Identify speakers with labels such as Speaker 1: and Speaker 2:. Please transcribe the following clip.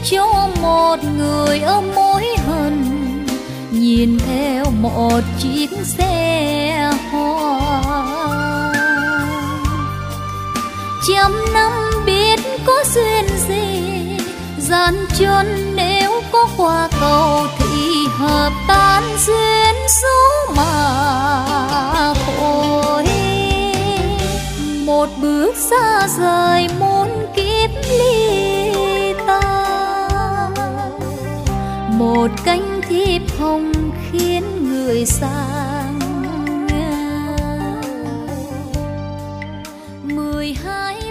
Speaker 1: cho một người ở mối hận, nhìn theo một chiếc xe hoa. Trăm năm biết có duyên gì, gian truân nếu có qua cầu thì hợp tan duyên số mà thôi. Một bước xa rời muôn kiếp ly ta, một cánh thiệp hồng khiến người sang. 12